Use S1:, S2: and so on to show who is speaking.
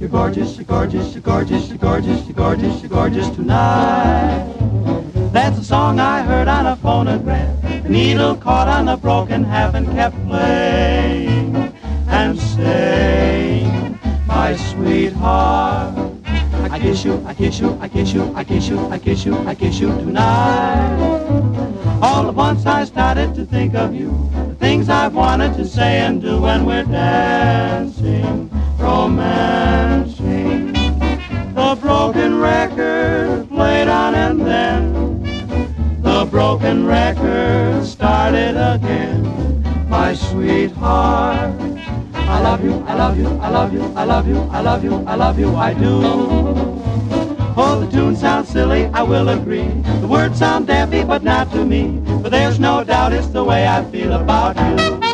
S1: You're gorgeous, you're gorgeous, you're gorgeous, you're gorgeous, you're gorgeous, you're gorgeous tonight. That's a song I heard on a phonograph. The needle caught on a broken half and kept playing and saying, my sweetheart, I kiss you, I kiss you, I kiss you, I kiss you, I kiss you, I kiss you tonight. All at once I started to think of you, the things I've wanted to say and do when we're dancing, romancing. The broken record played on and then the broken record started again. My sweetheart, I love you, I love you, I love you, I love you, I love you, I love you, I do. Oh, the tune sounds silly, I will agree. The words sound daffy, but not to me. But there's no doubt it's the way I feel about you.